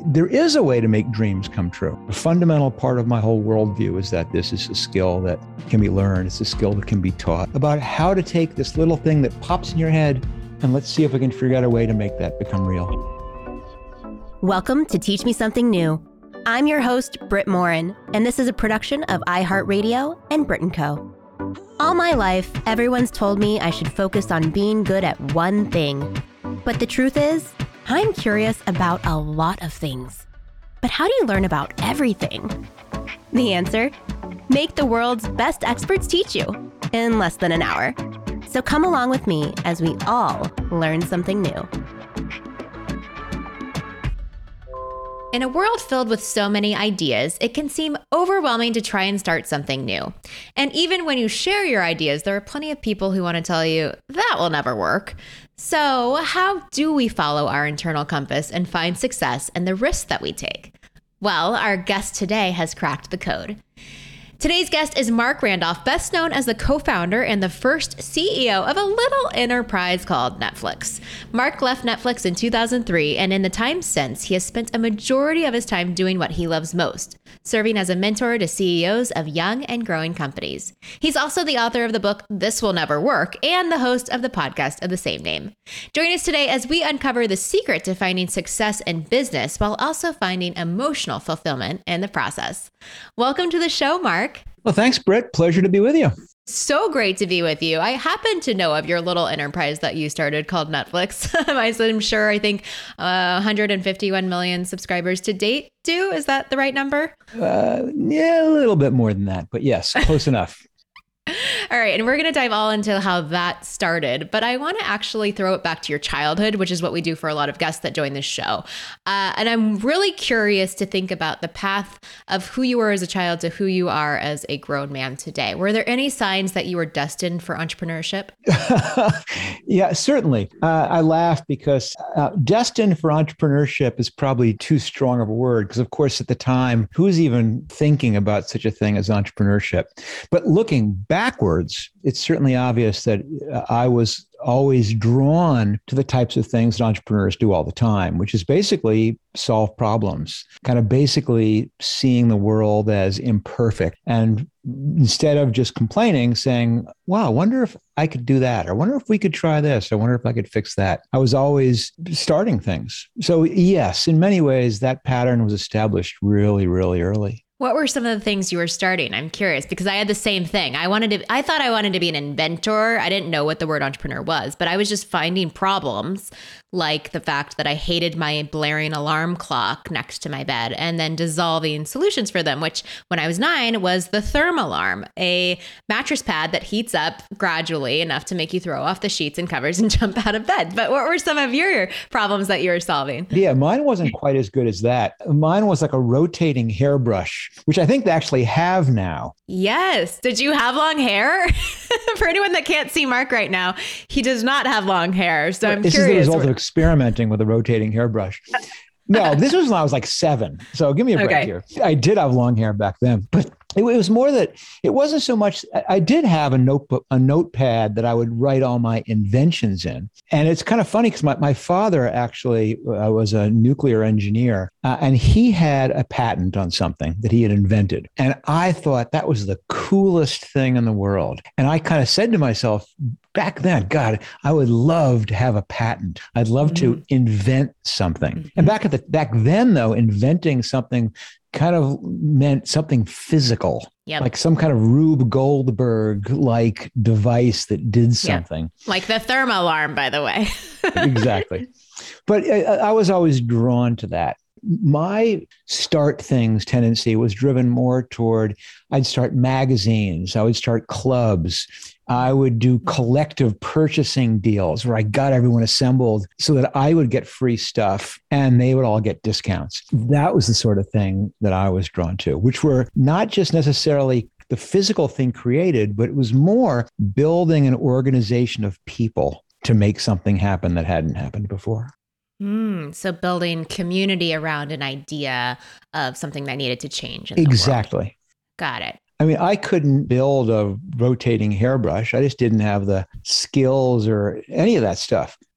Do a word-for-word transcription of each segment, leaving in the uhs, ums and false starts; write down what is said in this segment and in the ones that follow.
There is a way to make dreams come true. A fundamental part of my whole worldview is that this is a skill that can be learned. It's a skill that can be taught, about how to take this little thing that pops in your head and let's see if we can figure out a way to make that become real. Welcome to Teach Me Something New. I'm your host, Britt Morin, and this is a production of iHeartRadio and Brit and Co. All my life, everyone's told me I should focus on being good at one thing. But the truth is, I'm curious about a lot of things. But how do you learn about everything? The answer? Make the world's best experts teach you in less than an hour. So come along with me as we all learn something new. In a world filled with so many ideas, it can seem overwhelming to try and start something new. And even when you share your ideas, there are plenty of people who want to tell you that will never work. So how do we follow our internal compass and find success and the risks that we take? Well, our guest today has cracked the code. Today's guest is Marc Randolph, best known as the co-founder and the first C E O of a little enterprise called Netflix. Marc left Netflix in two thousand three, and in the time since, he has spent a majority of his time doing what he loves most, serving as a mentor to C E Os of young and growing companies. He's also the author of the book, This Will Never Work, and the host of the podcast of the same name. Join us today as we uncover the secret to finding success in business while also finding emotional fulfillment in the process. Welcome to the show, Marc. Well, thanks, Britt. Pleasure to be with you. So great to be with you. I happen to know of your little enterprise that you started called Netflix. I'm sure, I think uh, one hundred fifty-one million subscribers to date do. Is that the right number? Uh, yeah, a little bit more than that, but yes, close enough. All right. And we're going to dive all into how that started. But I want to actually throw it back to your childhood, which is what we do for a lot of guests that join this show. Uh, and I'm really curious to think about the path of who you were as a child to who you are as a grown man today. Were there any signs that you were destined for entrepreneurship? Yeah, certainly. Uh, I laugh because uh, destined for entrepreneurship is probably too strong of a word, because of course, at the time, who's even thinking about such a thing as entrepreneurship? But looking backwards, it's certainly obvious that uh, I was always drawn to the types of things that entrepreneurs do all the time, which is basically solve problems, kind of basically seeing the world as imperfect. And instead of just complaining, saying, wow, I wonder if I could do that. I wonder if we could try this. I wonder if I could fix that. I was always starting things. So yes, in many ways, that pattern was established really, really early. What were some of the things you were starting? I'm curious because I had the same thing. I wanted to, I thought I wanted to be an inventor. I didn't know what the word entrepreneur was, but I was just finding problems, like the fact that I hated my blaring alarm clock next to my bed, and then dissolving solutions for them, which when I was nine was the Thermalarm, a mattress pad that heats up gradually enough to make you throw off the sheets and covers and jump out of bed. But what were some of your problems that you were solving? Yeah, mine wasn't quite as good as that. Mine was like a rotating hairbrush, which I think they actually have now. Yes. Did you have long hair? For anyone that can't see Marc right now, he does not have long hair. So I'm this curious. This is the result of experimenting with a rotating hairbrush. No, this was when I was like seven. So give me a break Okay. here. I did have long hair back then, but it, it was more that it wasn't so much. I, I did have a notebook, a notepad that I would write all my inventions in. And it's kind of funny because my, my father actually uh, was a nuclear engineer uh, and he had a patent on something that he had invented. And I thought that was the coolest thing in the world. And I kind of said to myself, back then, God, I would love to have a patent. I'd love mm-hmm. to invent something. Mm-hmm. And back at the back then, though, inventing something kind of meant something physical, yep. like some kind of Rube Goldberg-like device that did something. Yep. Like the Thermalarm, by the way. Exactly. But I, I was always drawn to that. My start things tendency was driven more toward, I'd start magazines, I would start clubs. I would do collective purchasing deals where I got everyone assembled so that I would get free stuff and they would all get discounts. That was the sort of thing that I was drawn to, which were not just necessarily the physical thing created, but it was more building an organization of people to make something happen that hadn't happened before. Mm, so building community around an idea of something that needed to change in the Exactly. world. Got it. I mean, I couldn't build a rotating hairbrush. I just didn't have the skills or any of that stuff.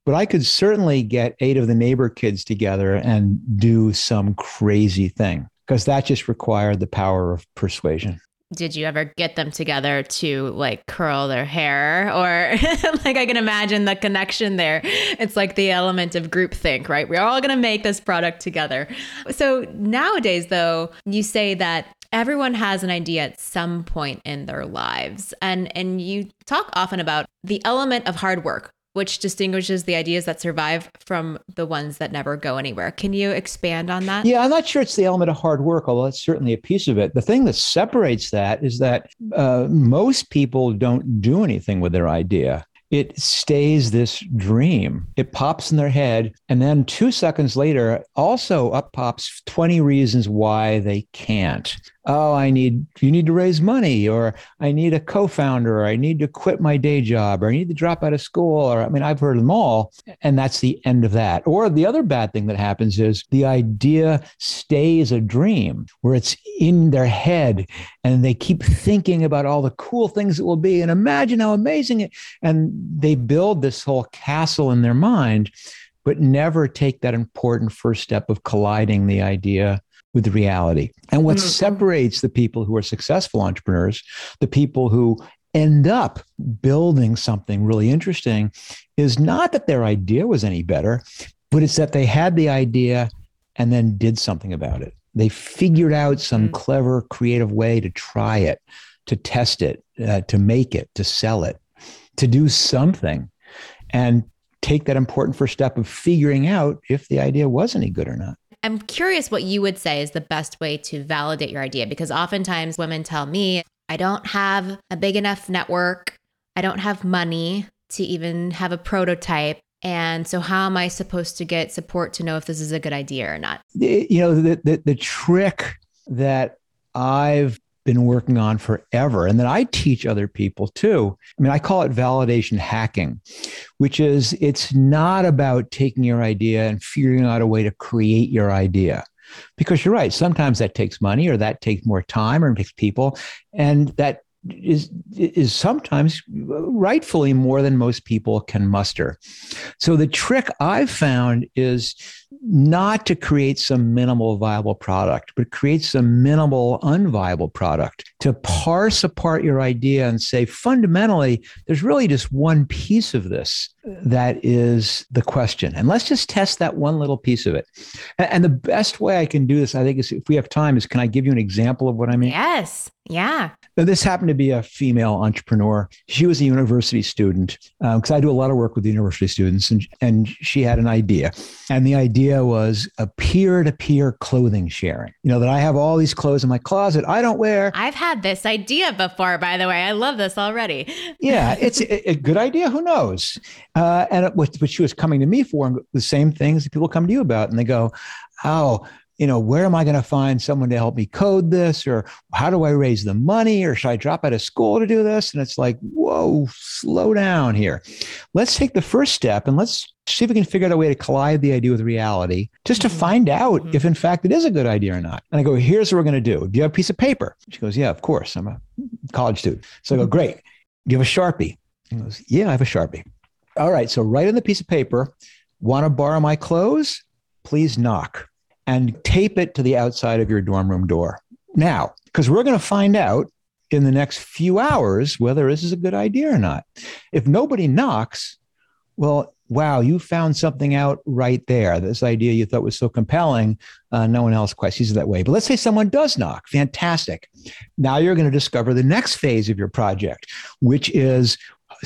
but I could certainly get eight of the neighbor kids together and do some crazy thing, because that just required the power of persuasion. Did you ever get them together to like curl their hair? Or like, I can imagine the connection there. It's like the element of groupthink, right? We're all going to make this product together. So nowadays, though, you say that everyone has an idea at some point in their lives. And, and you talk often about the element of hard work, which distinguishes the ideas that survive from the ones that never go anywhere. Can you expand on that? Yeah, I'm not sure it's the element of hard work, although that's certainly a piece of it. The thing that separates that is that uh, most people don't do anything with their idea. It stays this dream. It pops in their head. And then two seconds later, also up pops twenty reasons why they can't. Oh, I need, you need to raise money, or I need a co-founder, or I need to quit my day job, or I need to drop out of school, or I mean, I've heard them all, and that's the end of that. Or the other bad thing that happens is the idea stays a dream where it's in their head and they keep thinking about all the cool things it will be and imagine how amazing it, and they build this whole castle in their mind, but never take that important first step of colliding the idea with the reality. And what mm-hmm. separates the people who are successful entrepreneurs, the people who end up building something really interesting, is not that their idea was any better, but it's that they had the idea and then did something about it. They figured out some mm-hmm. clever, creative way to try it, to test it, uh, to make it, to sell it, to do something, and take that important first step of figuring out if the idea was any good or not. I'm curious what you would say is the best way to validate your idea, because oftentimes women tell me, I don't have a big enough network. I don't have money to even have a prototype. And so how am I supposed to get support to know if this is a good idea or not? You know, the, the, the trick that I've been working on forever, and that I teach other people too. I mean, I call it validation hacking, which is, it's not about taking your idea and figuring out a way to create your idea. Because you're right, sometimes that takes money, or that takes more time, or it takes people. And that is is sometimes rightfully more than most people can muster. So the trick I've found is not to create some minimal viable product, but create some minimal unviable product, to parse apart your idea and say, fundamentally, there's really just one piece of this that is the question. And let's just test that one little piece of it. And the best way I can do this, I think, is, if we have time, is can I give you an example of what I mean? Yes. Yeah. Now, this happened to be a female entrepreneur. She was a university student, because um, I do a lot of work with the university students, and, and she had an idea. And the idea was a peer-to-peer clothing sharing. You know, that I have all these clothes in my closet I don't wear. I've had this idea before, by the way. I love this already. Yeah, it's a, a good idea. Who knows? Uh, and it, what, what she was coming to me for, the same things that people come to you about. And they go, oh, you know, where am I going to find someone to help me code this? Or how do I raise the money? Or should I drop out of school to do this? And it's like, whoa, slow down here. Let's take the first step and let's see if we can figure out a way to collide the idea with reality, just to find out if in fact it is a good idea or not. And I go, here's what we're going to do. Do you have a piece of paper? She goes, yeah, of course. I'm a college student. So I go, great. Do you have a Sharpie? He goes, yeah, I have a Sharpie. All right. So write on the piece of paper, want to borrow my clothes? Please knock. And tape it to the outside of your dorm room door. Now, because we're going to find out in the next few hours whether this is a good idea or not. If nobody knocks, well, wow, you found something out right there. This idea you thought was so compelling, uh, no one else quite sees it that way. But let's say someone does knock. Fantastic. Now you're going to discover the next phase of your project, which is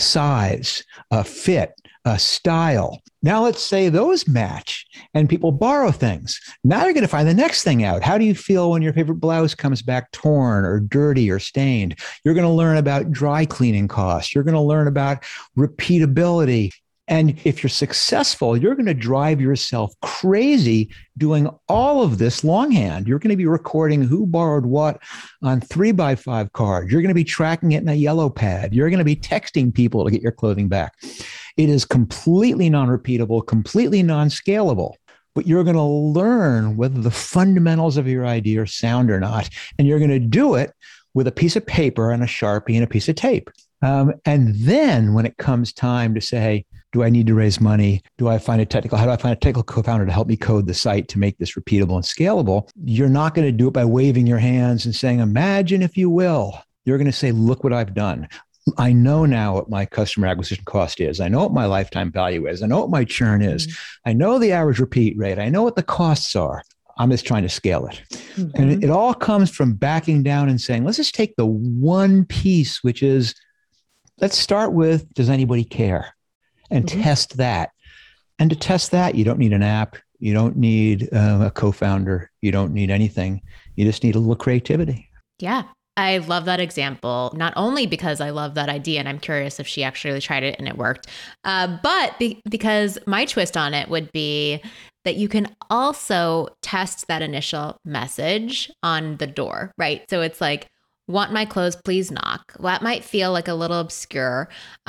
size, uh, fit, uh, style. Now let's say those match and people borrow things. Now you're going to find the next thing out. How do you feel when your favorite blouse comes back torn or dirty or stained? You're going to learn about dry cleaning costs. You're going to learn about repeatability. And if you're successful, you're going to drive yourself crazy doing all of this longhand. You're going to be recording who borrowed what on three by five cards. You're going to be tracking it in a yellow pad. You're going to be texting people to get your clothing back. It is completely non-repeatable, completely non-scalable. But you're going to learn whether the fundamentals of your idea are sound or not. And you're going to do it with a piece of paper and a Sharpie and a piece of tape. Um, and then when it comes time to say, Do I need to raise money? Do I find a technical, how do I find a technical co-founder to help me code the site to make this repeatable and scalable? You're not going to do it by waving your hands and saying, imagine if you will. You're going to say, look what I've done. I know now what my customer acquisition cost is. I know what my lifetime value is. I know what my churn is. Mm-hmm. I know the average repeat rate. I know what the costs are. I'm just trying to scale it. Mm-hmm. And it, it all comes from backing down and saying, let's just take the one piece, which is, let's start with, does anybody care? And mm-hmm. test that. And to test that, you don't need an app. You don't need uh, a co-founder. You don't need anything. You just need a little creativity. Yeah. I love that example, not only because I love that idea and I'm curious if she actually tried it and it worked, uh, but be- because my twist on it would be that you can also test that initial message on the door, right? So it's like, want my clothes, please knock. Well, that might feel like a little obscure.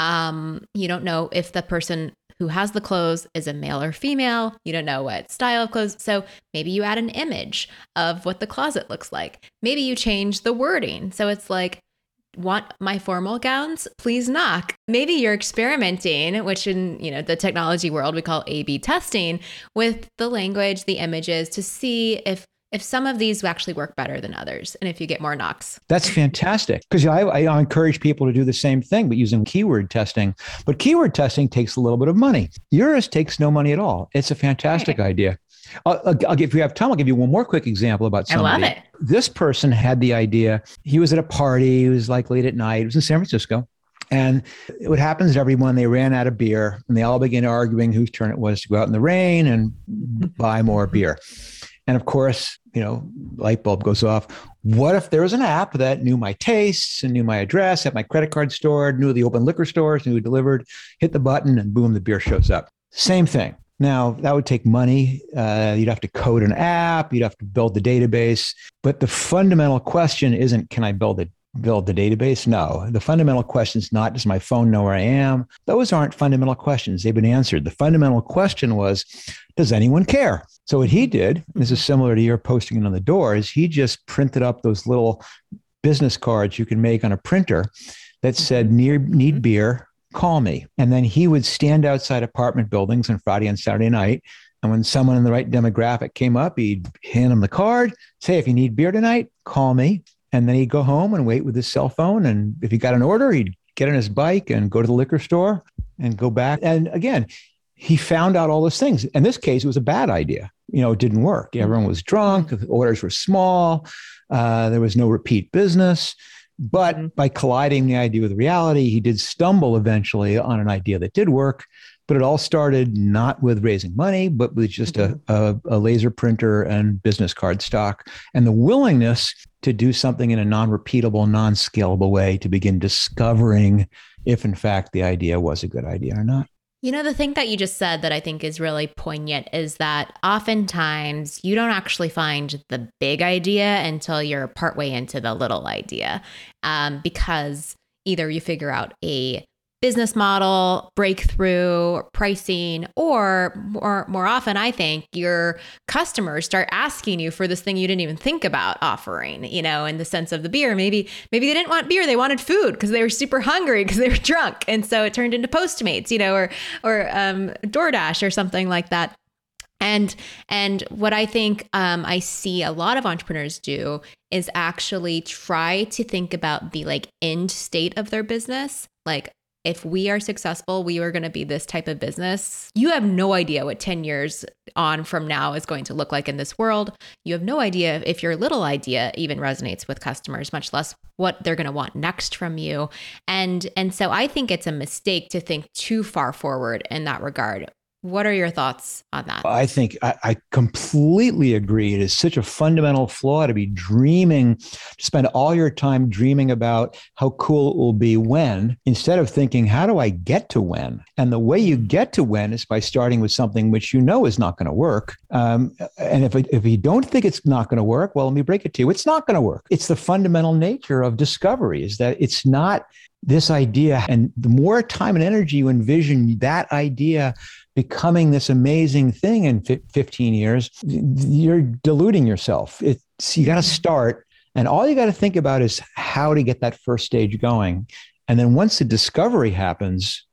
Um, you don't know if the person who has the clothes is a male or female. You don't know what style of clothes. So maybe you add an image of what the closet looks like. Maybe you change the wording. So it's like, want my formal gowns, please knock. Maybe you're experimenting, which in, you know, the technology world, we call A B testing, with the language, the images, to see if if some of these actually work better than others, and if you get more knocks. That's fantastic. Because I, I encourage people to do the same thing, but using keyword testing. But keyword testing takes a little bit of money. Yours takes no money at all. It's a fantastic right. idea. I'll, I'll, I'll, if you have time, I'll give you one more quick example about somebody. I love it. This person had the idea. He was at a party. He was like late at night. It was in San Francisco. And what happens to everyone, they ran out of beer and they all began arguing whose turn it was to go out in the rain and buy more beer. And of course, you know, light bulb goes off. What if there was an app that knew my tastes and knew my address, had my credit card stored, knew the open liquor stores, knew who delivered, hit the button and boom, the beer shows up. Same thing. Now, that would take money. Uh, you'd have to code an app. You'd have to build the database. But the fundamental question isn't, can I build it? build the database? No. The fundamental question is not, does my phone know where I am? Those aren't fundamental questions. They've been answered. The fundamental question was, does anyone care? So what he did, this is similar to your posting it on the door, is he just printed up those little business cards you can make on a printer that said, need, need beer, call me. And then he would stand outside apartment buildings on Friday and Saturday night. And when someone in the right demographic came up, he'd hand them the card, say, if you need beer tonight, call me. And then he'd go home and wait with his cell phone. And if he got an order, he'd get on his bike and go to the liquor store and go back. And again, he found out all those things. In this case, it was a bad idea. You know, it didn't work. Everyone was drunk. The orders were small. Uh, there was no repeat business. But mm-hmm. by colliding the idea with reality, he did stumble eventually on an idea that did work. But it all started not with raising money, but with just mm-hmm. a, a, a laser printer and business card stock and the willingness to do something in a non-repeatable, non-scalable way to begin discovering if, in fact, the idea was a good idea or not. You know, the thing that you just said that I think is really poignant is that oftentimes you don't actually find the big idea until you're partway into the little idea, um, because either you figure out a business model, breakthrough, pricing, or more, more often, I think your customers start asking you for this thing you didn't even think about offering, you know, in the sense of the beer. Maybe, maybe they didn't want beer. They wanted food because they were super hungry because they were drunk. And so it turned into Postmates, you know, or, or um, DoorDash or something like that. And and what I think um, I see a lot of entrepreneurs do is actually try to think about the like end state of their business. Like, if we are successful, we are going to be this type of business. You have no idea what ten years on from now is going to look like in this world. You have no idea if your little idea even resonates with customers, much less what they're going to want next from you. And, and so I think it's a mistake to think too far forward in that regard. What are your thoughts on that? I think I, I completely agree. It is such a fundamental flaw to be dreaming, to spend all your time dreaming about how cool it will be when, instead of thinking, how do I get to when? And the way you get to when is by starting with something which you know is not going to work. Um, and if, it, if you don't think it's not going to work, well, let me break it to you. It's not going to work. It's the fundamental nature of discovery, is that it's not this idea. And the more time and energy you envision that idea becoming this amazing thing in fifteen years, you're deluding yourself. It's, you got to start. And all you got to think about is how to get that first stage going. And then once the discovery happens,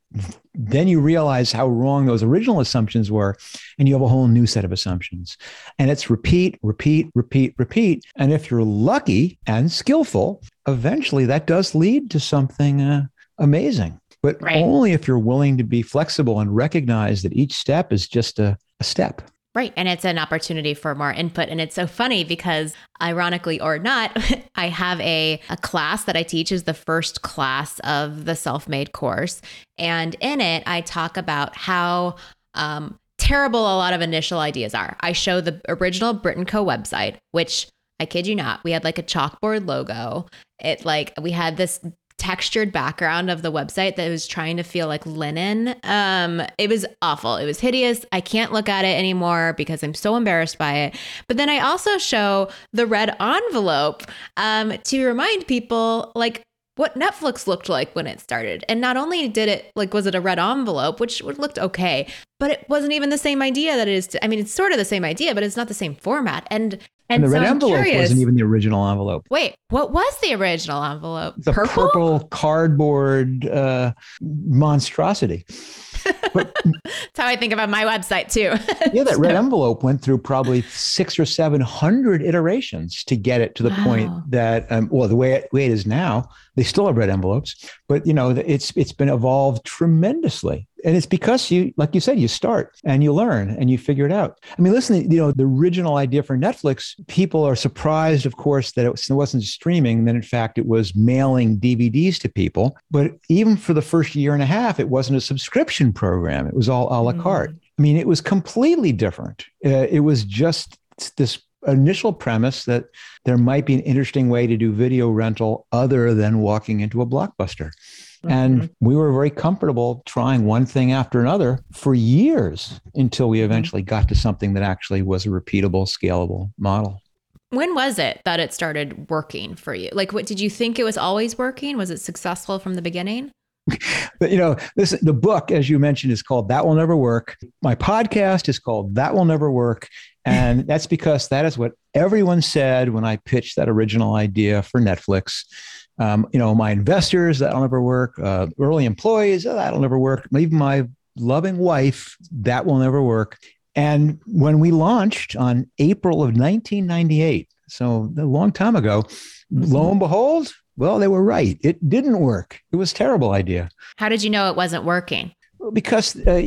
then you realize how wrong those original assumptions were, and you have a whole new set of assumptions. And it's repeat, repeat, repeat, repeat. And if you're lucky and skillful, eventually that does lead to something uh, amazing. But right. only if you're willing to be flexible and recognize that each step is just a, a step. Right. And it's an opportunity for more input. And it's so funny because ironically or not, I have a, a class that I teach is the first class of the Self-Made course. And in it, I talk about how um, terrible a lot of initial ideas are. I show the original Brit and Co website, which I kid you not, we had like a chalkboard logo. It like we had this textured background of the website that was trying to feel like linen. Um, it was awful. It was hideous. I can't look at it anymore because I'm so embarrassed by it. But then I also show the red envelope um, to remind people like what Netflix looked like when it started. And not only did it like, was it a red envelope, which looked okay, but it wasn't even the same idea that it is. To, I mean, it's sort of the same idea, but it's not the same format. And And, and the so red I'm envelope curious, wasn't even the original envelope. Wait, what was the original envelope? The purple? purple cardboard uh, monstrosity. But, that's how I think about my website too. yeah, that red envelope went through probably six or seven hundred iterations to get it to the wow. point that, um, well, the way it, way it is now, they still have red envelopes, but you know, it's it's been evolved tremendously. And it's because you, like you said, you start and you learn and you figure it out. I mean, listen, you know, the original idea for Netflix, people are surprised, of course, that it wasn't streaming. Then, in fact, it was mailing D V Ds to people. But even for the first year and a half, it wasn't a subscription program. It was all a la carte. Mm. I mean, it was completely different. Uh, it was just this initial premise that there might be an interesting way to do video rental other than walking into a Blockbuster. And we were very comfortable trying one thing after another for years until we eventually got to something that actually was a repeatable, scalable model. When was it that it started working for you? Like, what did you think it was always working? Was it successful from the beginning? But, you know, this, the book, as you mentioned, is called That Will Never Work. My podcast is called That Will Never Work. And that's because that is what everyone said when I pitched that original idea for Netflix. Um, you know, my investors, that'll never work. Uh, early employees, oh, that'll never work. Even my loving wife, that will never work. And when we launched on April of nineteen ninety-eight, so a long time ago, lo and behold, well, they were right. It didn't work. It was a terrible idea. How did you know it wasn't working? Because uh,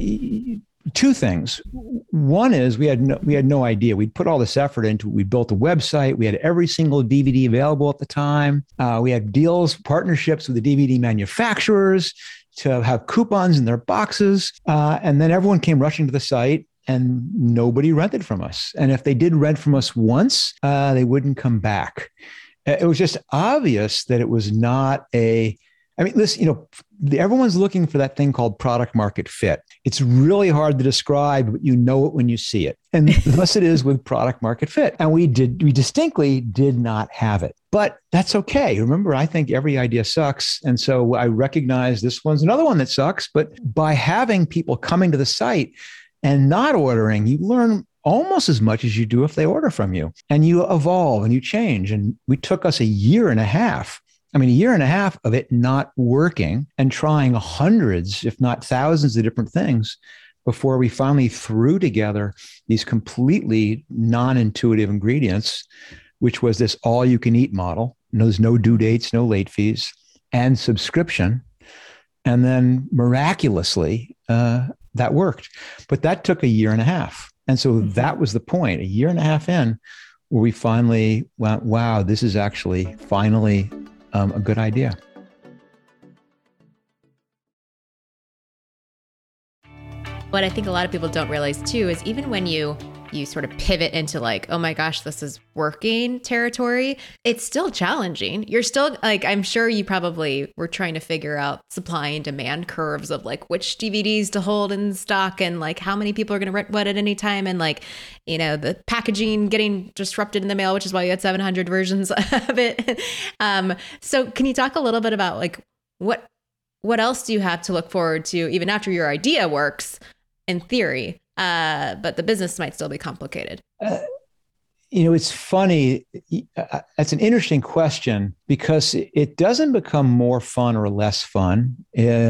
two things. One is we had no, we had no idea. We'd put all this effort into it. We built a website. We had every single D V D available at the time. Uh, we had deals, partnerships with the D V D manufacturers to have coupons in their boxes. Uh, and then everyone came rushing to the site and nobody rented from us. And if they did rent from us once, uh, they wouldn't come back. It was just obvious that it was not a I mean, listen, you know, everyone's looking for that thing called product market fit. It's really hard to describe, but you know it when you see it. And thus it is with product market fit. And we did, we distinctly did not have it, but that's okay. Remember, I think every idea sucks. And so I recognize this one's another one that sucks, but by having people coming to the site and not ordering, you learn almost as much as you do if they order from you, and you evolve and you change. And we took us a year and a half I mean, a year and a half of it not working and trying hundreds, if not thousands of different things before we finally threw together these completely non-intuitive ingredients, which was this all-you-can-eat model. There's no due dates, no late fees, and subscription. And then miraculously, uh, that worked. But that took a year and a half. And so mm-hmm. that was the point, a year and a half in, where we finally went, wow, this is actually finally Um, a good idea. What I think a lot of people don't realize too is even when you you sort of pivot into like, oh my gosh, this is working territory, it's still challenging. You're still like, I'm sure you probably were trying to figure out supply and demand curves of like which D V Ds to hold in stock and like how many people are going to rent what at any time. And like, you know, the packaging getting disrupted in the mail, which is why you had seven hundred versions of it. um, so can you talk a little bit about like what, what else do you have to look forward to even after your idea works in theory? Uh, but the business might still be complicated. Uh, you know, it's funny. Uh, that's an interesting question because it doesn't become more fun or less fun. Uh,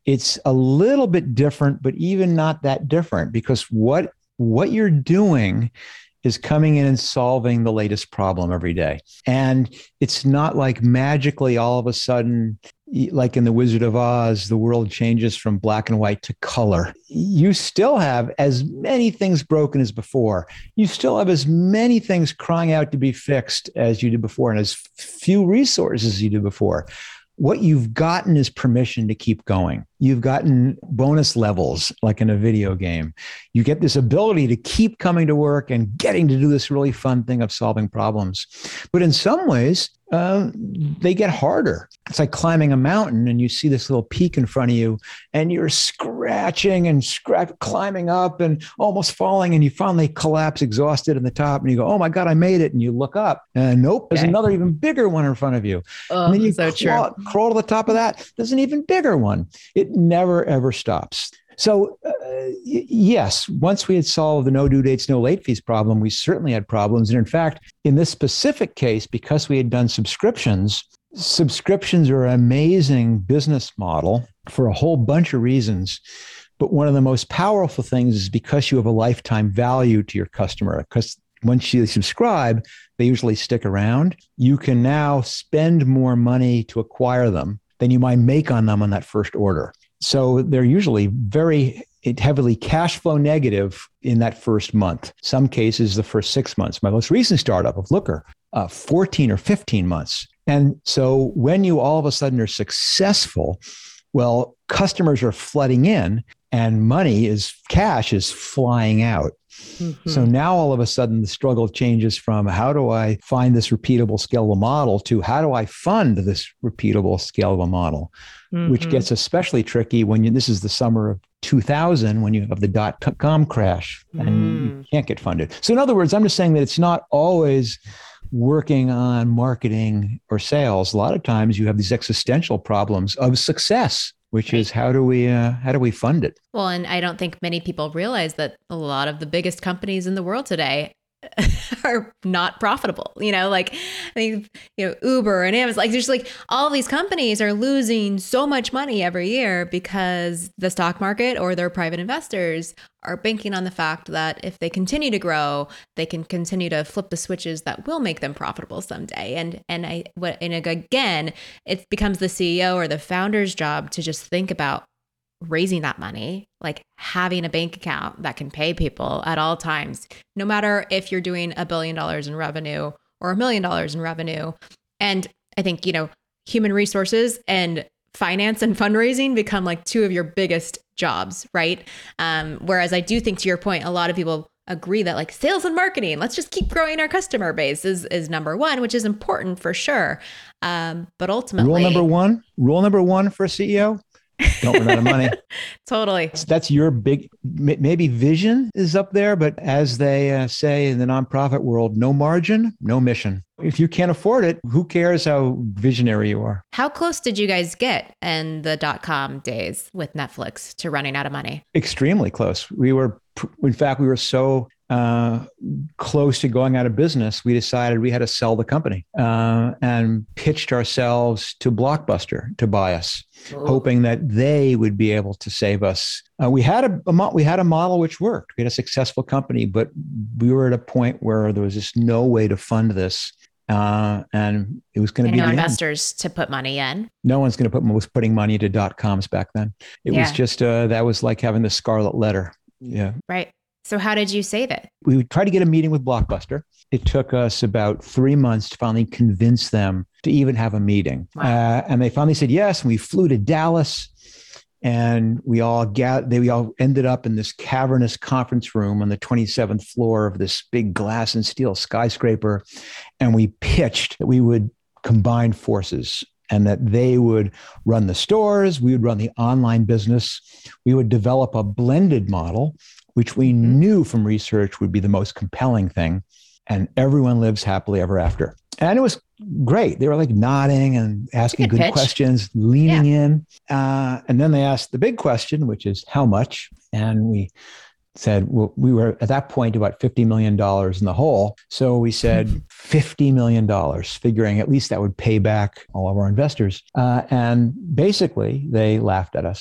it's a little bit different, but even not that different, because what what you're doing is coming in and solving the latest problem every day. And it's not like magically all of a sudden, like in The Wizard of Oz, the world changes from black and white to color. You still have as many things broken as before. You still have as many things crying out to be fixed as you did before, and as few resources as you did before. What you've gotten is permission to keep going. You've gotten bonus levels, like in a video game. You get this ability to keep coming to work and getting to do this really fun thing of solving problems. But in some ways, uh, they get harder. It's like climbing a mountain and you see this little peak in front of you and you're scratching and scratch, climbing up and almost falling, and you finally collapse exhausted in the top and you go, oh my God, I made it. And you look up and nope, there's okay. another even bigger one in front of you. Oh, and then you so crawl, true. crawl to the top of that. There's an even bigger one. It never, ever stops. So uh, y- yes, once we had solved the no due dates, no late fees problem, we certainly had problems. And in fact, in this specific case, because we had done subscriptions, subscriptions are an amazing business model for a whole bunch of reasons. But one of the most powerful things is because you have a lifetime value to your customer, because once you subscribe, they usually stick around. You can now spend more money to acquire them than you might make on them on that first order. So they're usually very heavily cash flow negative in that first month. Some cases, the first six months. My most recent startup of Looker, uh, fourteen or fifteen months. And so when you all of a sudden are successful, well, customers are flooding in and money is, cash is flying out. Mm-hmm. So now all of a sudden the struggle changes from how do I find this repeatable, scalable model to how do I fund this repeatable, scalable model, mm-hmm. which gets especially tricky when you, this is the summer of two thousand, when you have the dot-com crash and mm. you can't get funded. So in other words, I'm just saying that it's not always working on marketing or sales. A lot of times you have these existential problems of success, which right. is how do we uh, how do we fund it? Well, and I don't think many people realize that a lot of the biggest companies in the world today are not profitable. You know, like I think you know Uber and Amazon, like there's like all these companies are losing so much money every year because the stock market or their private investors are banking on the fact that if they continue to grow, they can continue to flip the switches that will make them profitable someday. And and I what and again, it becomes the C E O or the founder's job to just think about raising that money, like having a bank account that can pay people at all times, no matter if you're doing a billion dollars in revenue or a million dollars in revenue. And I think, you know, human resources and finance and fundraising become like two of your biggest jobs, right? Um, whereas I do think, to your point, a lot of people agree that like sales and marketing, let's just keep growing our customer base is, is number one, which is important for sure. Um, but ultimately— Rule number one, rule number one for a C E O, don't run out of money. Totally. That's, that's your big, maybe vision is up there, but as they uh, say in the nonprofit world, no margin, no mission. If you can't afford it, who cares how visionary you are? How close did you guys get in the dot-com days with Netflix to running out of money? Extremely close. We were, in fact, we were so uh, close to going out of business, we decided we had to sell the company uh, and pitched ourselves to Blockbuster to buy us, oh. hoping that they would be able to save us. Uh, we had a, a mo- we had a model which worked. We had a successful company, but we were at a point where there was just no way to fund this. Uh, and it was going to be no the investors end. to put money in. No one's going to put was putting money into dot coms back then. It yeah. was just uh, that was like having the scarlet letter. Yeah. Right. So how did you save it? We would try to get a meeting with Blockbuster. It took us about three months to finally convince them to even have a meeting. Wow. Uh, and they finally said yes. And we flew to Dallas. And we all got, they we all ended up in this cavernous conference room on the twenty-seventh floor of this big glass and steel skyscraper. And we pitched that we would combine forces and that they would run the stores, we would run the online business, we would develop a blended model, which we knew from research would be the most compelling thing. And everyone lives happily ever after. And it was great. They were like nodding and asking good, good questions, leaning yeah. in. Uh, and then they asked the big question, which is how much? And we said, well, we were at that point about fifty million dollars in the hole. So we said fifty million dollars, figuring at least that would pay back all of our investors. Uh, and basically they laughed at us.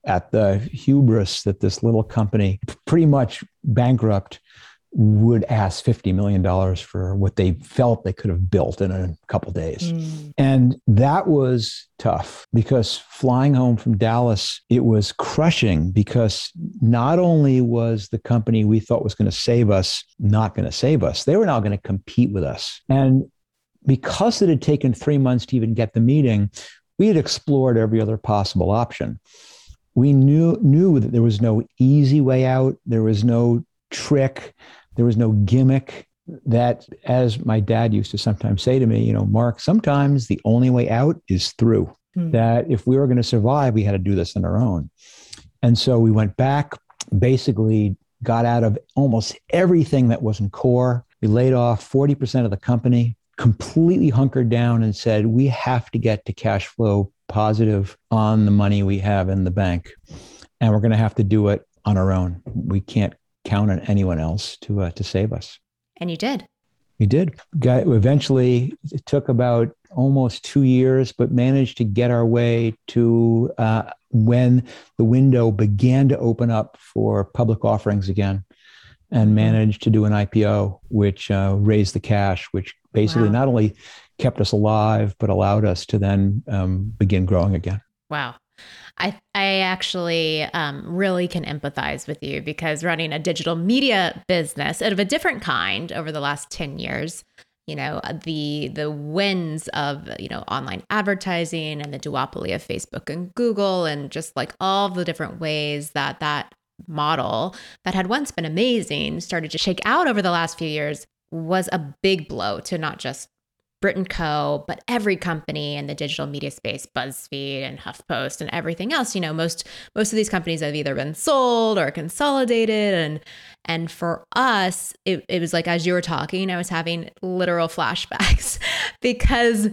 at the hubris that this little company, pretty much bankrupt, would ask fifty million dollars for what they felt they could have built in a couple of days. Mm. And that was tough because flying home from Dallas, it was crushing because not only was the company we thought was going to save us not going to save us, they were now going to compete with us. And because it had taken three months to even get the meeting, we had explored every other possible option. We knew knew that there was no easy way out. There was no trick. There was no gimmick. That, as my dad used to sometimes say to me, you know, Mark, sometimes the only way out is through. Mm. That if we were going to survive, we had to do this on our own. And so we went back, basically got out of almost everything that wasn't core. We laid off forty percent of the company, completely hunkered down and said, we have to get to cash flow positive on the money we have in the bank. And we're going to have to do it on our own. We can't count on anyone else to uh, to save us. And you did. We did. Got, eventually, it took about almost two years, but managed to get our way to uh, when the window began to open up for public offerings again, and managed to do an I P O, which uh, raised the cash, which basically wow. not only kept us alive, but allowed us to then um, begin growing again. Wow. I I actually um, really can empathize with you because running a digital media business of a different kind over the last ten years, you know, the the wins of, you know, online advertising and the duopoly of Facebook and Google and just like all the different ways that that model that had once been amazing started to shake out over the last few years was a big blow to not just Brit and Co, but every company in the digital media space, BuzzFeed and HuffPost and everything else. You know, most most of these companies have either been sold or consolidated. And and for us, it, it was like, as you were talking, I was having literal flashbacks because,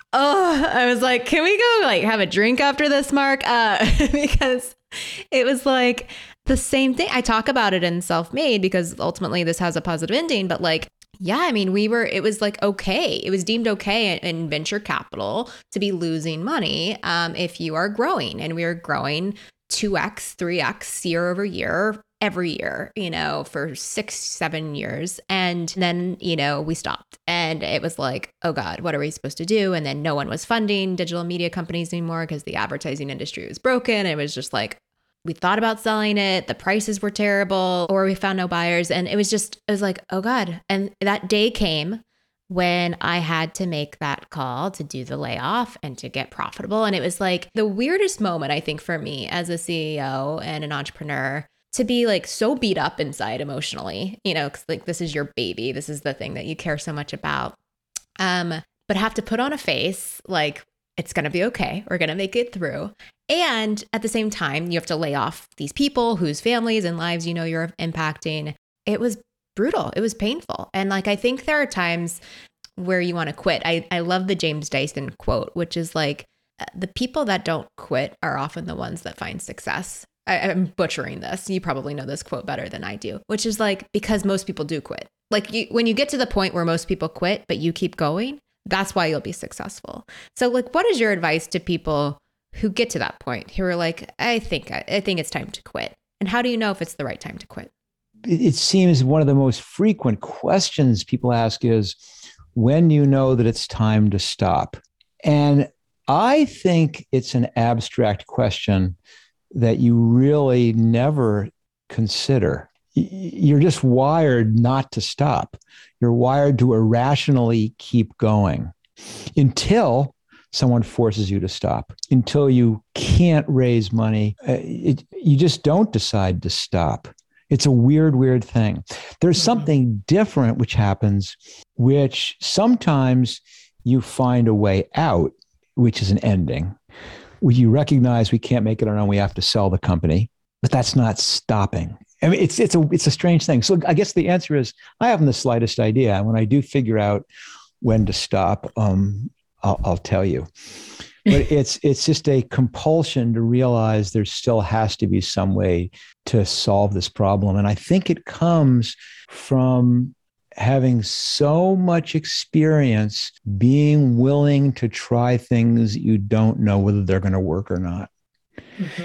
oh, I was like, can we go like have a drink after this, Mark? Uh, because it was like the same thing. I talk about it in Self-Made because ultimately this has a positive ending, but like, yeah, I mean, we were, it was like, okay, it was deemed okay in venture capital to be losing money um, if you are growing. And we were growing two X, three X year over year, every year, you know, for six, seven years. And then, you know, we stopped and it was like, oh God, what are we supposed to do? And then no one was funding digital media companies anymore because the advertising industry was broken. It was just like, we thought about selling it. The prices were terrible, or we found no buyers. And it was just, it was like, oh God. And that day came when I had to make that call to do the layoff and to get profitable. And it was like the weirdest moment, I think, for me as a C E O and an entrepreneur to be like so beat up inside emotionally, you know, because like this is your baby. This is the thing that you care so much about. Um, but have to put on a face like, it's going to be okay. We're going to make it through. And at the same time, you have to lay off these people whose families and lives you know you're impacting. It was brutal. It was painful. And like, I think there are times where you want to quit. I, I love the James Dyson quote, which is like, the people that don't quit are often the ones that find success. I, I'm butchering this. You probably know this quote better than I do, which is like, because most people do quit. Like you, when you get to the point where most people quit, but you keep going, that's why you'll be successful. So like, what is your advice to people who get to that point, who are like, I think, I think it's time to quit? And how do you know if it's the right time to quit? It seems one of the most frequent questions people ask is, when do you know that it's time to stop? And I think it's an abstract question that you really never consider. You're just wired not to stop. You're wired to irrationally keep going until someone forces you to stop, until you can't raise money. Uh, it, you just don't decide to stop. It's a weird, weird thing. There's mm-hmm. something different which happens, which sometimes you find a way out, which is an ending. You recognize we can't make it on our own, we have to sell the company, but that's not stopping. I mean, it's it's a it's a strange thing. So I guess the answer is I haven't the slightest idea. When I do figure out when to stop, um, I'll, I'll tell you. But it's it's just a compulsion to realize there still has to be some way to solve this problem. And I think it comes from having so much experience being willing to try things you don't know whether they're going to work or not. Mm-hmm.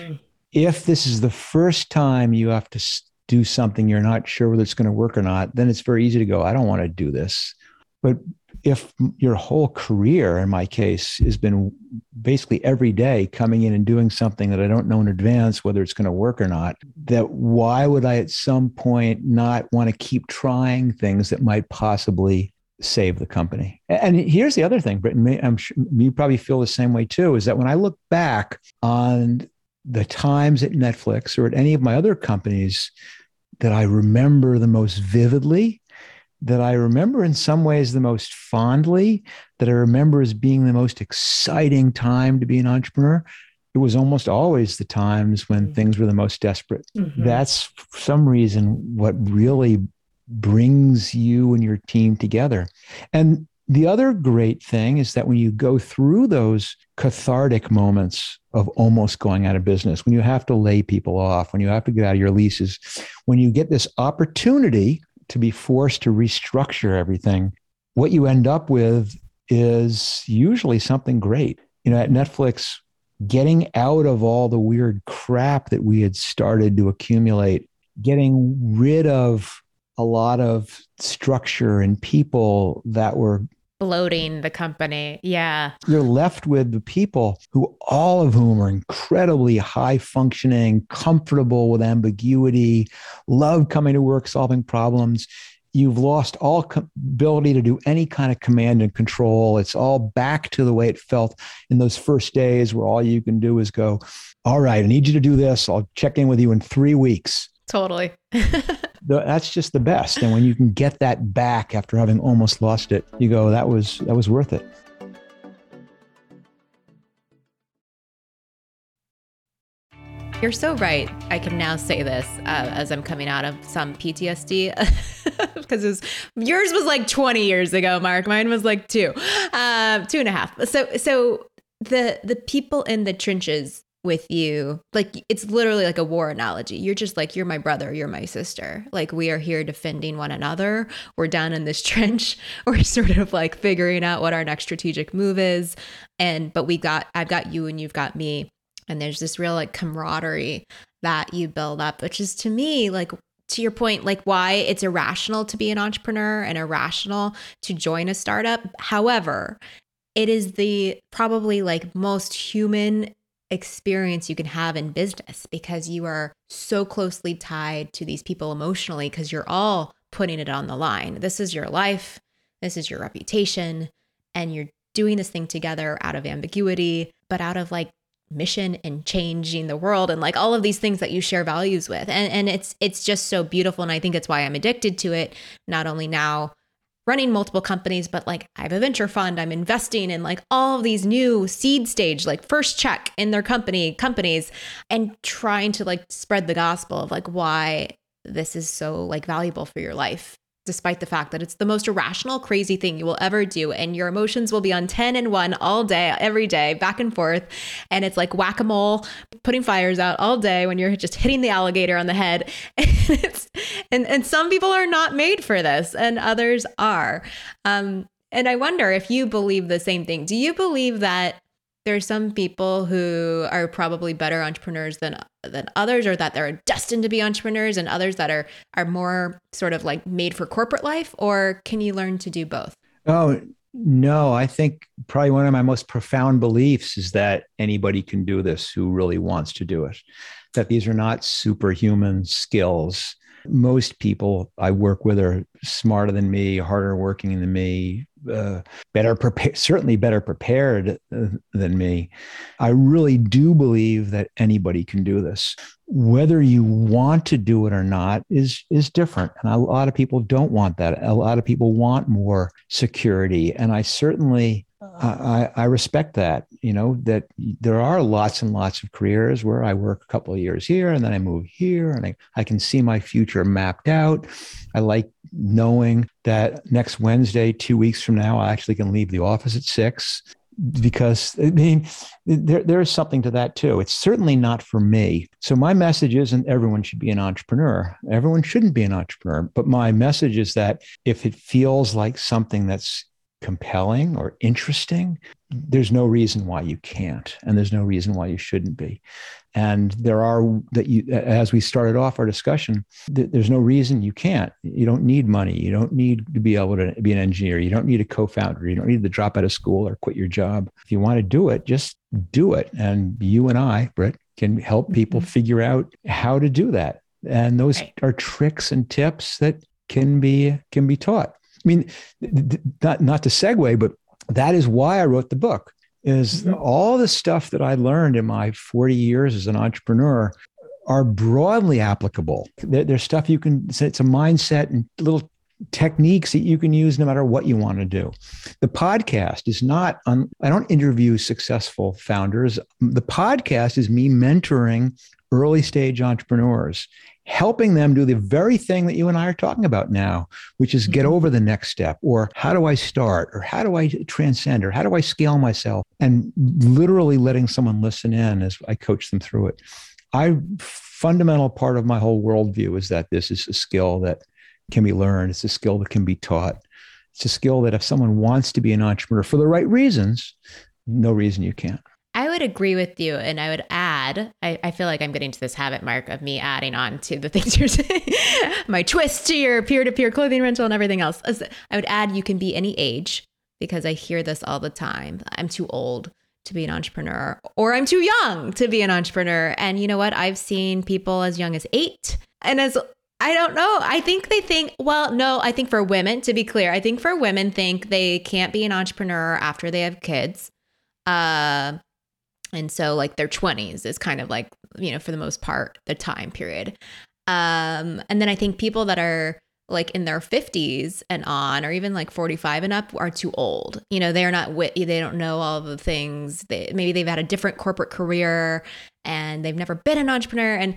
If this is the first time you have to do something you're not sure whether it's going to work or not, then it's very easy to go, I don't want to do this. But if your whole career, in my case, has been basically every day coming in and doing something that I don't know in advance whether it's going to work or not, that why would I at some point not want to keep trying things that might possibly save the company? And here's the other thing, Britton, I'm sure you probably feel the same way too, is that when I look back on the times at Netflix or at any of my other companies that I remember the most vividly, that I remember in some ways the most fondly, that I remember as being the most exciting time to be an entrepreneur, it was almost always the times when mm-hmm. things were the most desperate. Mm-hmm. That's for some reason what really brings you and your team together. And the other great thing is that when you go through those cathartic moments of almost going out of business, when you have to lay people off, when you have to get out of your leases, when you get this opportunity to be forced to restructure everything, what you end up with is usually something great. You know, at Netflix, getting out of all the weird crap that we had started to accumulate, getting rid of a lot of structure and people that were bloating the company. Yeah. You're left with the people who, all of whom are incredibly high functioning, comfortable with ambiguity, love coming to work, solving problems. You've lost all co- ability to do any kind of command and control. It's all back to the way it felt in those first days where all you can do is go, all right, I need you to do this. I'll check in with you in three weeks. Totally. That's just the best. And when you can get that back after having almost lost it, you go, that was that was worth it. You're so right. I can now say this uh, as I'm coming out of some P T S D because it was, yours was like twenty years ago, Mark. Mine was like two, uh, two and a half. So, so the the people in the trenches with you, like it's literally like a war analogy. You're just like, you're my brother, you're my sister. Like we are here defending one another. We're down in this trench. We're sort of like figuring out what our next strategic move is. And, but we got, I've got you and you've got me. And there's this real like camaraderie that you build up, which is to me, like to your point, like why it's irrational to be an entrepreneur and irrational to join a startup. However, it is the probably like most human experience you can have in business because you are so closely tied to these people emotionally because you're all putting it on the line. This is your life. This is your reputation. And you're doing this thing together out of ambiguity, but out of like mission and changing the world and like all of these things that you share values with. And and it's it's just so beautiful. And I think it's why I'm addicted to it, not only now running multiple companies, but like I have a venture fund, I'm investing in like all of these new seed stage, like first check in their company companies and trying to like spread the gospel of like why this is so like valuable for your life, despite the fact that it's the most irrational, crazy thing you will ever do. And your emotions will be on ten and one all day, every day, back and forth. And it's like whack-a-mole, putting fires out all day when you're just hitting the alligator on the head. And, it's, and, and some people are not made for this and others are. Um, and I wonder if you believe the same thing. Do you believe that there's some people who are probably better entrepreneurs than than others, or that they're destined to be entrepreneurs, and others that are are more sort of like made for corporate life? Or can you learn to do both? Oh, no. I think probably one of my most profound beliefs is that anybody can do this who really wants to do it, that these are not superhuman skills. Most people I work with are smarter than me, harder working than me, uh, better prepared, certainly better prepared uh, than me. I really do believe that anybody can do this. Whether you want to do it or not is is different. And a lot of people don't want that. A lot of people want more security. And I certainly I, I respect that, you know, that there are lots and lots of careers where I work a couple of years here and then I move here and I, I can see my future mapped out. I like knowing that next Wednesday, two weeks from now, I actually can leave the office at six because, I mean, there, there is something to that too. It's certainly not for me. So my message isn't everyone should be an entrepreneur. Everyone shouldn't be an entrepreneur. But my message is that if it feels like something that's compelling or interesting, there's no reason why you can't, and there's no reason why you shouldn't be. And there are that you, as we started off our discussion, th- there's no reason you can't. You don't need money. You don't need to be able to be an engineer. You don't need a co-founder. You don't need to drop out of school or quit your job. If you want to do it, just do it. And you and I, Britt, can help people mm-hmm. figure out how to do that. And those right. are tricks and tips that can be can be taught. I mean, not not to segue, but that is why I wrote the book. Is mm-hmm. all the stuff that I learned in my forty years as an entrepreneur are broadly applicable. There, there's stuff you can, it's a mindset and little techniques that you can use no matter what you want to do. The podcast is not, un, I don't interview successful founders. The podcast is me mentoring early stage entrepreneurs, helping them do the very thing that you and I are talking about now, which is get over the next step, or how do I start, or how do I transcend, or how do I scale myself, and literally letting someone listen in as I coach them through it. I fundamental part of my whole worldview is that this is a skill that can be learned. It's a skill that can be taught. It's a skill that if someone wants to be an entrepreneur for the right reasons, no reason you can't. I would agree with you. And I would add, I, I feel like I'm getting to this habit, Mark, of me adding on to the things you're saying, my twist to your peer-to-peer clothing rental and everything else. I would add, you can be any age, because I hear this all the time. I'm too old to be an entrepreneur, or I'm too young to be an entrepreneur. And you know what? I've seen people as young as eight and as I don't know. I think they think, well, no, I think for women, to be clear, I think for women think they can't be an entrepreneur after they have kids. Uh, and so like their twenties is kind of like, you know, for the most part, the time period. Um, and then I think people that are like in their fifties and on, or even like forty-five and up, are too old. You know, they're not witty. They don't know all the things. They, maybe they've had a different corporate career and they've never been an entrepreneur. And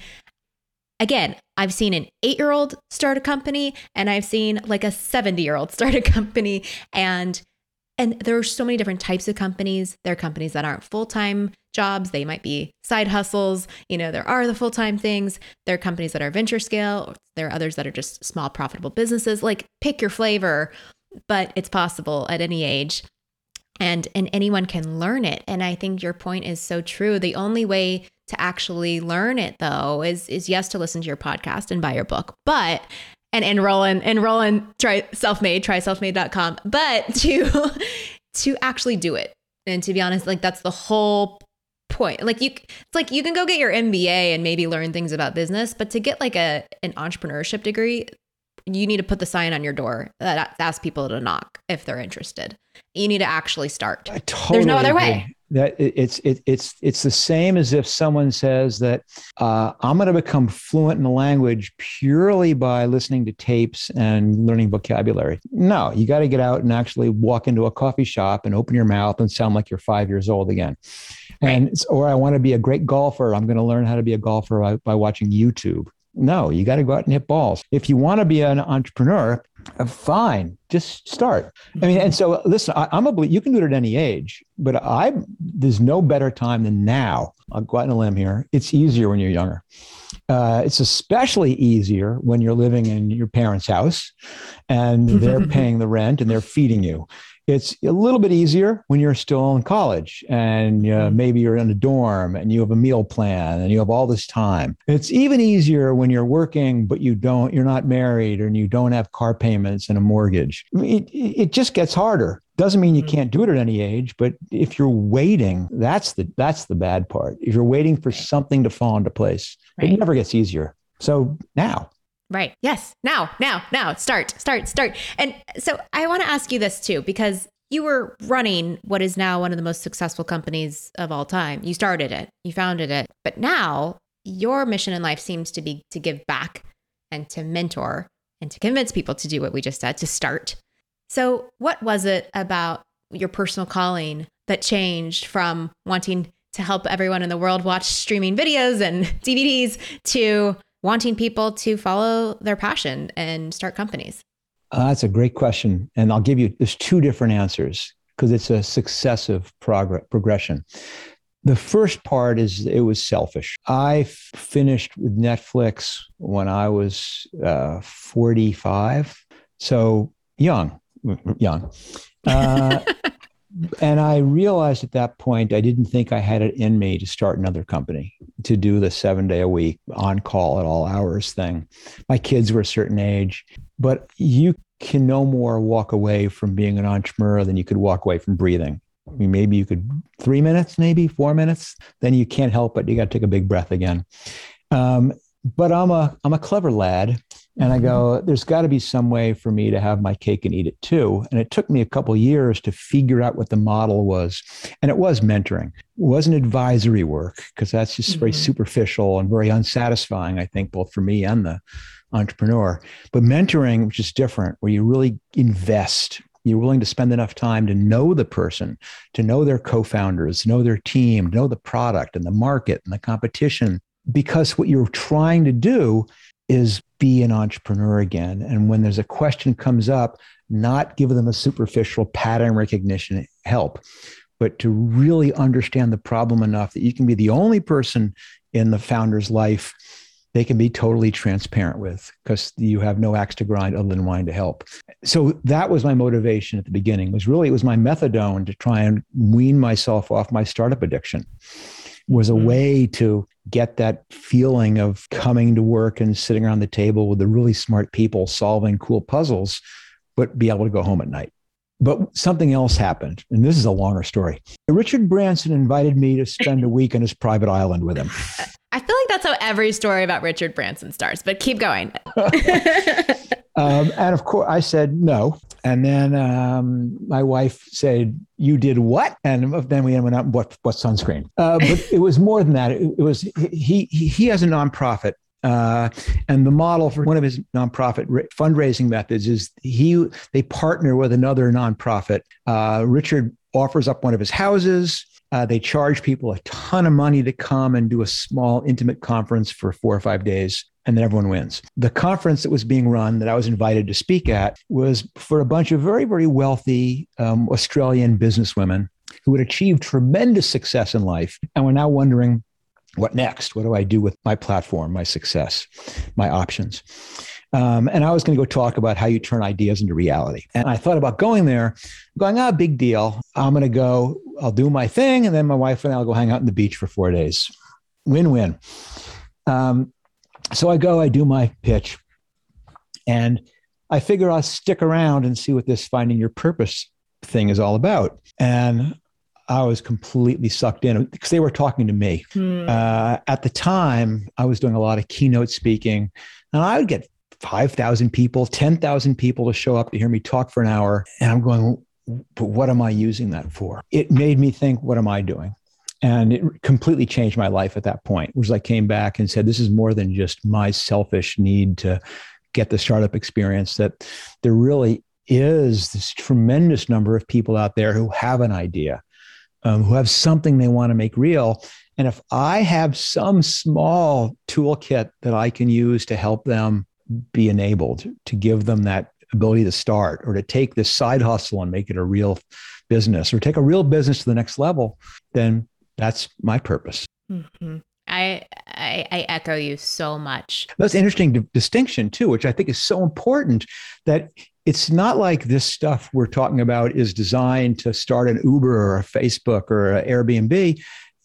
again, I've seen an eight-year-old start a company, and I've seen like a seventy-year-old start a company. And and there are so many different types of companies. There are companies that aren't full-time jobs. They might be side hustles. You know, there are the full-time things. There are companies that are venture scale. There are others that are just small, profitable businesses. Like, pick your flavor, but it's possible at any age. And and anyone can learn it. And I think your point is so true. The only way to actually learn it, though, is is yes, to listen to your podcast and buy your book, but and enroll in enroll in try self-made, try selfmade dot com, but to to actually do it. And to be honest, like that's the whole point. Like you, it's like you can go get your M B A and maybe learn things about business, but to get like a an entrepreneurship degree, you need to put the sign on your door that asks people to knock if they're interested. You need to actually start. I totally There's no other agree. way. That it's it, it's it's the same as if someone says that uh, I'm going to become fluent in the language purely by listening to tapes and learning vocabulary. No, you got to get out and actually walk into a coffee shop and open your mouth and sound like you're five years old again. Right. And or I want to be a great golfer. I'm going to learn how to be a golfer by, by watching YouTube. No, you got to go out and hit balls. If you want to be an entrepreneur, uh, fine, just start. I mean, and so listen, I, I'm a you can do it at any age, but I there's no better time than now. I'll go out on a limb here. It's easier when you're younger. Uh, it's especially easier when you're living in your parents' house and they're paying the rent and they're feeding you. It's a little bit easier when you're still in college and uh, maybe you're in a dorm and you have a meal plan and you have all this time. It's even easier when you're working, but you don't, you're not married and you don't have car payments and a mortgage. I mean, it, it just gets harder. Doesn't mean you can't do it at any age, but if you're waiting, that's the, that's the bad part. If you're waiting for something to fall into place, right. It never gets easier. So now. Right. Yes. Now, now, now, start, start, start. And so I want to ask you this too, because you were running what is now one of the most successful companies of all time. You started it, you founded it, but now your mission in life seems to be to give back and to mentor and to convince people to do what we just said, to start. So what was it about your personal calling that changed from wanting to help everyone in the world watch streaming videos and D V Ds to wanting people to follow their passion and start companies? Uh, that's a great question. And I'll give you, there's two different answers because it's a successive progress, progression. The first part is it was selfish. I f- finished with Netflix when I was uh, forty-five. So young, young. Uh, and I realized at that point, I didn't think I had it in me to start another company, to do the seven day a week on call at all hours thing. My kids were a certain age, but you can no more walk away from being an entrepreneur than you could walk away from breathing. I mean, maybe you could three minutes, maybe four minutes, then you can't help it. You got to take a big breath again. Um, but I'm a, I'm a clever lad. And I go, there's got to be some way for me to have my cake and eat it too. And it took me a couple of years to figure out what the model was. And it was mentoring. It wasn't advisory work, because that's just mm-hmm. very superficial and very unsatisfying, I think, both for me and the entrepreneur. But mentoring, which is different, where you really invest. You're willing to spend enough time to know the person, to know their co-founders, know their team, know the product and the market and the competition. Because what you're trying to do is be an entrepreneur again. And when there's a question comes up, not give them a superficial pattern recognition help, but to really understand the problem enough that you can be the only person in the founder's life they can be totally transparent with, because you have no axe to grind other than wanting to help. So that was my motivation at the beginning. Was really, it was my methadone to try and wean myself off my startup addiction. It was a mm-hmm. way to get that feeling of coming to work and sitting around the table with the really smart people solving cool puzzles, but be able to go home at night. But something else happened, and this is a longer story. Richard Branson invited me to spend a week on his private island with him. I feel like that's how every story about Richard Branson starts, but keep going. um, and of course, I said no. And then um, my wife said, "You did what?" And then we went out and bought, bought sunscreen. Uh, but it was more than that. It, it was he, he he has a nonprofit. Uh, and the model for one of his nonprofit re- fundraising methods is he they partner with another nonprofit. Uh, Richard offers up one of his houses. Uh, they charge people a ton of money to come and do a small, intimate conference for four or five days, and then everyone wins. The conference that was being run that I was invited to speak at was for a bunch of very, very wealthy um, Australian businesswomen who had achieved tremendous success in life and were now wondering, what next? What do I do with my platform, my success, my options? Um, and I was going to go talk about how you turn ideas into reality. And I thought about going there, going, ah, big deal. I'm going to go, I'll do my thing. And then my wife and I will go hang out on the beach for four days. Win-win. Um, so I go, I do my pitch, and I figure I'll stick around and see what this finding your purpose thing is all about. And I was completely sucked in because they were talking to me. Hmm. Uh, at the time, I was doing a lot of keynote speaking, and I would get five thousand people, ten thousand people to show up to hear me talk for an hour. And I'm going, but what am I using that for? It made me think, what am I doing? And it completely changed my life at that point, which I came back and said, this is more than just my selfish need to get the startup experience, that there really is this tremendous number of people out there who have an idea, um, who have something they want to make real. And if I have some small toolkit that I can use to help them be enabled, to give them that ability to start, or to take this side hustle and make it a real business, or take a real business to the next level, then that's my purpose. Mm-hmm. I, I I echo you so much. That's an interesting d- distinction too, which I think is so important, that it's not like this stuff we're talking about is designed to start an Uber or a Facebook or an Airbnb.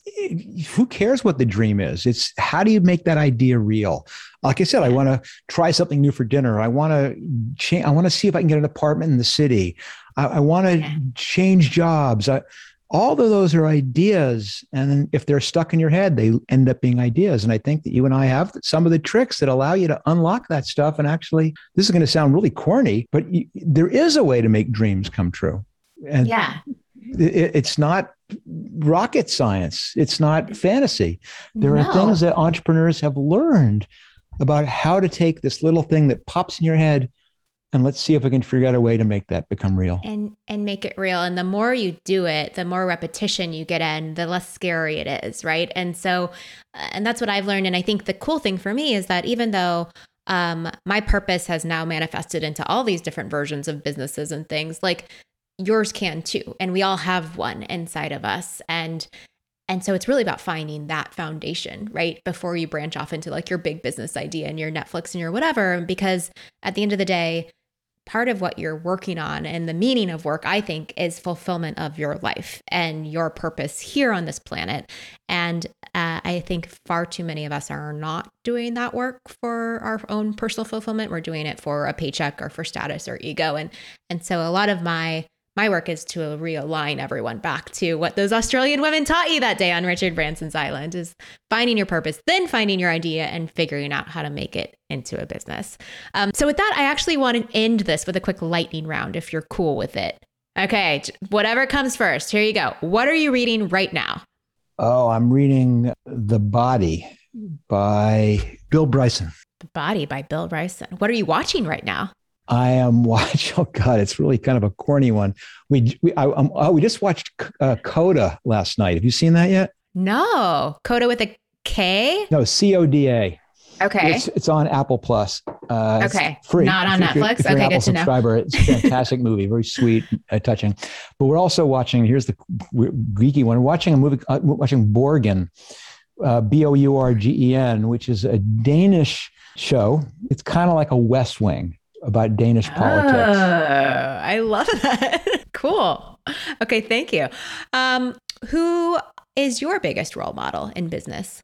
Who cares what the dream is? It's how do you make that idea real? Like I said, I want to try something new for dinner. I want to change. I want to see if I can get an apartment in the city. I, I want to yeah. change jobs. I, all of those are ideas. And then if they're stuck in your head, they end up being ideas. And I think that you and I have some of the tricks that allow you to unlock that stuff. And actually, this is going to sound really corny, but you, there is a way to make dreams come true. And yeah. it, it's not rocket science. It's not fantasy. There no. are things that entrepreneurs have learned about how to take this little thing that pops in your head, and let's see if we can figure out a way to make that become real. And and make it real. And the more you do it, the more repetition you get in, the less scary it is, right? And so, and that's what I've learned. And I think the cool thing for me is that even though um, my purpose has now manifested into all these different versions of businesses and things, like yours can too. And we all have one inside of us. And And so it's really about finding that foundation, right? Before you branch off into like your big business idea and your Netflix and your whatever, because at the end of the day, part of what you're working on and the meaning of work, I think, is fulfillment of your life and your purpose here on this planet. And uh, I think far too many of us are not doing that work for our own personal fulfillment. We're doing it for a paycheck or for status or ego. And and so a lot of my my work is to realign everyone back to what those Australian women taught you that day on Richard Branson's island, is finding your purpose, then finding your idea and figuring out how to make it into a business. Um, so with that, I actually want to end this with a quick lightning round, if you're cool with it. Okay, whatever comes first. Here you go. What are you reading right now? Oh, I'm reading The Body by Bill Bryson. The Body by Bill Bryson. What are you watching right now? I am watching. Oh God, it's really kind of a corny one. We we I, um, oh, we just watched uh, Coda last night. Have you seen that yet? No, Coda with a K. No, C O D A. Okay. It's, it's on Apple Plus. Uh, okay. Free. Not on if Netflix. You're, if you're okay, an good Apple to know. subscriber, it's a fantastic movie. Very sweet, uh, touching. But we're also watching. Here's the geeky one. We're watching a movie. Uh, we're watching Borgen, uh, B O U R G E N, which is a Danish show. It's kind of like a West Wing about Danish politics. Oh, I love that. Cool. Okay, thank you. Um, who is your biggest role model in business?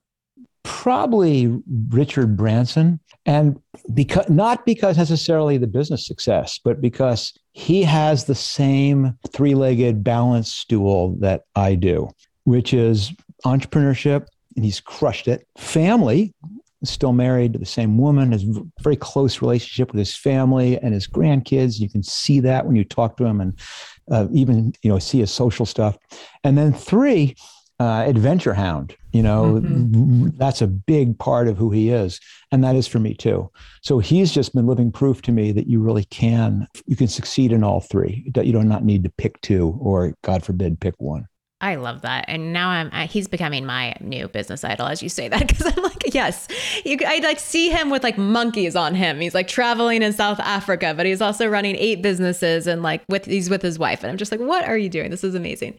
Probably Richard Branson, and because not because necessarily the business success, but because he has the same three-legged balance stool that I do, which is entrepreneurship, and he's crushed it. Family, still married to the same woman, has a very close relationship with his family and his grandkids. You can see that when you talk to him, and uh, even you know see his social stuff. And then three, uh, adventure hound. You know, mm-hmm. that's a big part of who he is. And that is for me too. So he's just been living proof to me that you really can, you can succeed in all three. You do not need to pick two or, God forbid, pick one. I love that. And now I'm, I, he's becoming my new business idol as you say that. Cause I'm like, yes, you, I like see him with like monkeys on him. He's like traveling in South Africa, but he's also running eight businesses and like with, he's with his wife. And I'm just like, what are you doing? This is amazing.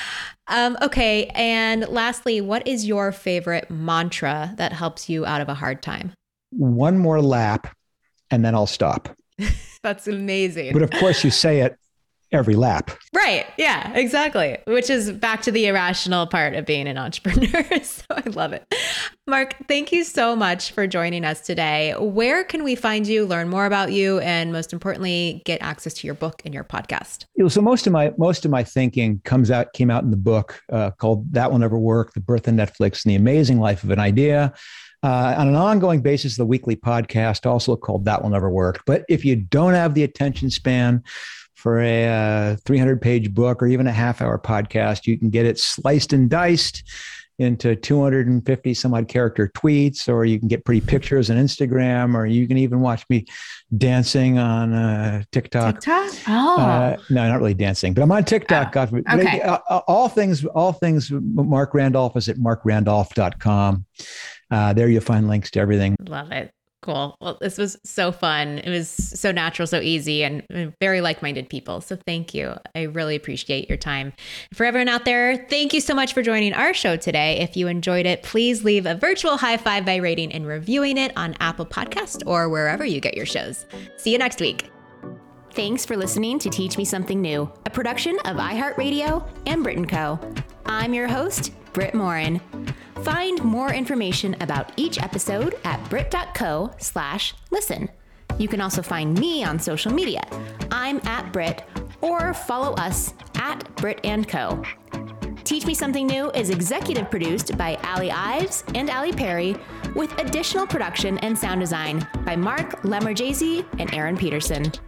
Um, okay. And lastly, what is your favorite mantra that helps you out of a hard time? One more lap and then I'll stop. That's amazing. But of course you say it every lap. Right. Yeah, exactly. Which is back to the irrational part of being an entrepreneur. So I love it. Mark, thank you so much for joining us today. Where can we find you, learn more about you, and most importantly, get access to your book and your podcast? You know, so most of my most of my thinking comes out came out in the book uh, called That Will Never Work: The Birth of Netflix and the Amazing Life of an Idea. Uh, on an ongoing basis, the weekly podcast also called That Will Never Work. But if you don't have the attention span for a uh, three hundred page book or even a half hour podcast, you can get it sliced and diced into two hundred fifty some odd character tweets, or you can get pretty pictures on Instagram, or you can even watch me dancing on uh, TikTok. TikTok? Oh, uh, no, not really dancing, but I'm on TikTok. Oh, God forbid. okay. But, uh, all things, all things. Mark Randolph is at mark randolph dot com. Uh, there you'll find links to everything. Love it. Cool. Well, this was so fun. It was so natural, so easy, and very like-minded people. So thank you. I really appreciate your time. For everyone out there, thank you so much for joining our show today. If you enjoyed it, please leave a virtual high five by rating and reviewing it on Apple Podcast or wherever you get your shows. See you next week. Thanks for listening to Teach Me Something New, a production of iHeartRadio and Brit and Co. I'm your host, Britt Morin. Find more information about each episode at brit.co slash listen. You can also find me on social media. I'm at Brit, or follow us at Brit and Co. Teach Me Something New is executive produced by Ali Ives and Ali Perry, with additional production and sound design by Mark Lemmerjazy and Aaron Peterson.